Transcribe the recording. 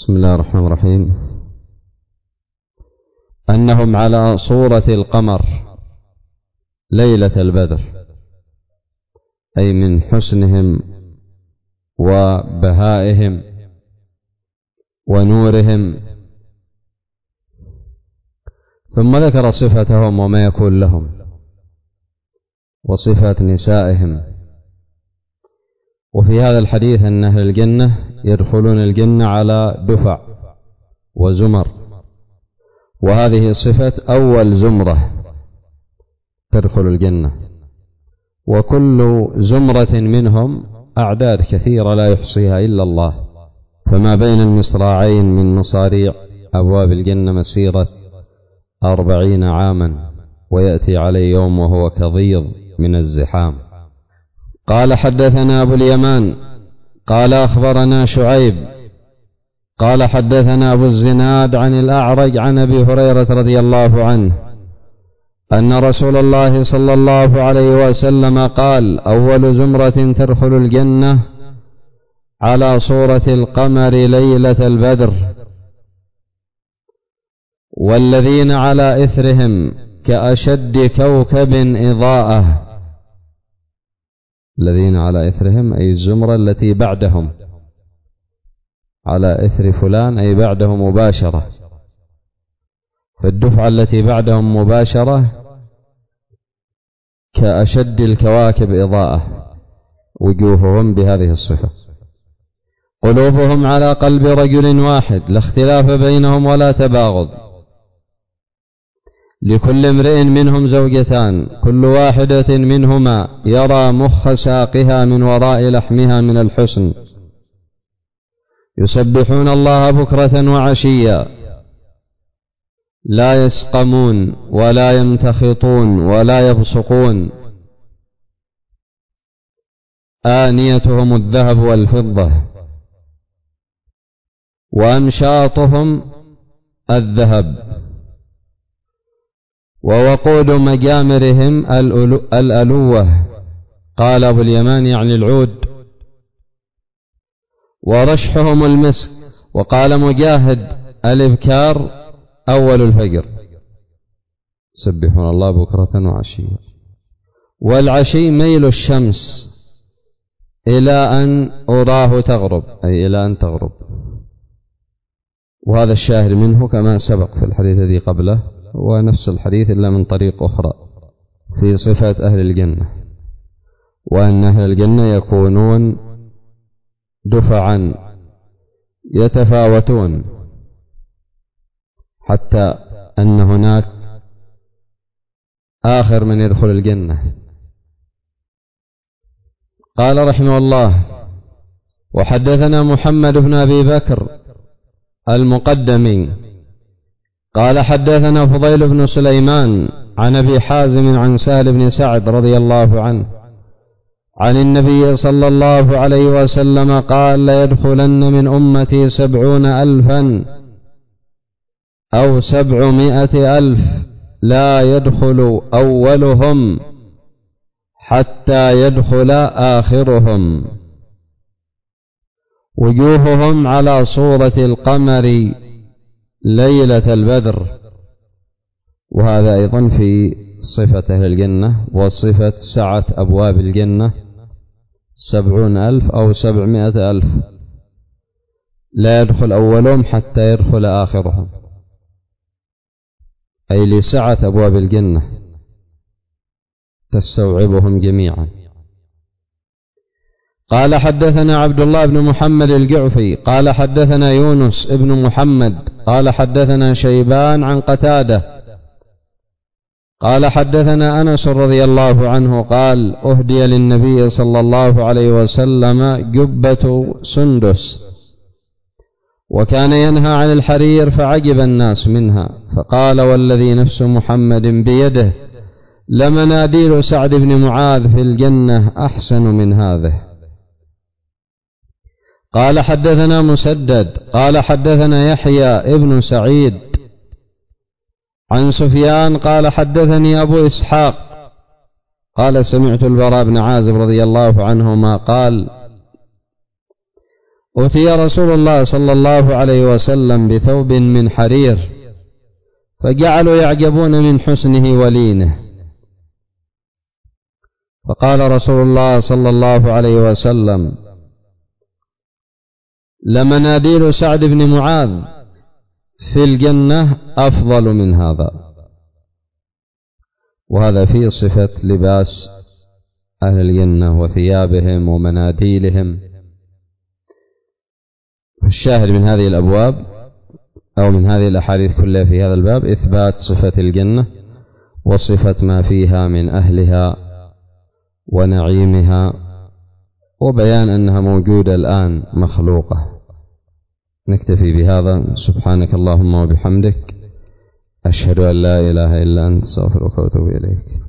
بسم الله الرحمن الرحيم. أنهم على صورة القمر ليلة البدر، أي من حسنهم وبهائهم ونورهم. ثم ذكر صفتهم وما يكون لهم وصفة نسائهم. وفي هذا الحديث أن أهل الجنة يدخلون الجنة على دفع وزمر، وهذه صفة أول زمرة تدخل الجنة، وكل زمرة منهم أعداد كثيرة لا يحصيها إلا الله، فما بين المصراعين من مصاريع أبواب الجنة مسيرة 40 عاما، ويأتي عليه يوم وهو كضيض من الزحام. قال حدثنا أبو اليمان قال أخبرنا شعيب قال حدثنا أبو الزناد عن الأعرج عن أبي هريرة رضي الله عنه أن رسول الله صلى الله عليه وسلم قال: أول زمرة تدخل الجنة على صورة القمر ليلة البدر، والذين على إثرهم كأشد كوكب إضاءة. الذين على إثرهم أي الزمرة التي بعدهم، على إثر فلان أي بعده مباشرة، فالدفعة التي بعدهم مباشرة كأشد الكواكب إضاءة، وجوههم بهذه الصفة. قلوبهم على قلب رجل واحد، لا اختلاف بينهم ولا تباغض، لكل امرئ منهم زوجتان، كل واحدة منهما يرى مخ ساقها من وراء لحمها من الحسن، يسبحون الله بكرة وعشيا، لا يسقمون ولا يمتخطون ولا يبصقون، آنيتهم الذهب والفضة، وأمشاطهم الذهب، ووقود مجامرهم الألوة. قال أبو اليمان يعني العود. ورشحهم المسك. وقال مجاهد الإبكار أول الفجر، سبحون الله بكرة وعشيا. والعشي ميل الشمس إلى أن أراه تغرب، أي إلى أن تغرب. وهذا الشاهد منه كما سبق في الحديث الذي قبله، ونفس الحديث إلا من طريق أخرى في صفة أهل الجنة، وأن أهل الجنة يكونون دفعا يتفاوتون، حتى أن هناك آخر من يدخل الجنة. قال رحمه الله: وحدثنا محمد بن أبي بكر المقدمي قال حدثنا فضيل بن سليمان عن أبي حازم عن سهل بن سعد رضي الله عنه عن النبي صلى الله عليه وسلم قال: ليدخلن من أمتي 70,000 أو 700,000 لا يدخل أولهم حتى يدخل آخرهم، وجوههم على صورة القمر ليلة البدر. وهذا أيضا في صفة أهل الجنة وصفة سعة أبواب الجنة، 70,000 أو 700,000 لا يدخل أولهم حتى يدخل آخرهم، أي لسعة أبواب الجنة تستوعبهم جميعا. قال حدثنا عبد الله بن محمد الجعفي قال حدثنا يونس ابن محمد قال حدثنا شيبان عن قتادة قال حدثنا أنس رضي الله عنه قال: أهدي للنبي صلى الله عليه وسلم جبة سندس، وكان ينهى عن الحرير فعجب الناس منها، فقال: والذي نفس محمد بيده لمناديل سعد بن معاذ في الجنة أحسن من هذه. قال حدثنا مسدد قال حدثنا يحيى ابن سعيد عن سفيان قال حدثني أبو إسحاق قال: سمعت البراء بن عازب رضي الله عنهما قال: أتي رسول الله صلى الله عليه وسلم بثوب من حرير فجعلوا يعجبون من حسنه ولينه، فقال رسول الله صلى الله عليه وسلم: لمناديل سعد بن معاذ في الجنة أفضل من هذا. وهذا فيه صفة لباس أهل الجنة وثيابهم ومناديلهم. الشاهد من هذه الأبواب أو من هذه الأحاديث كلها في هذا الباب إثبات صفة الجنة وصفة ما فيها من أهلها ونعيمها، وبيان أنها موجودة الآن مخلوقة. نكتفي بهذا. سبحانك اللهم وبحمدك، أشهد أن لا إله إلا أنت، أستغفرك وأتوب إليك.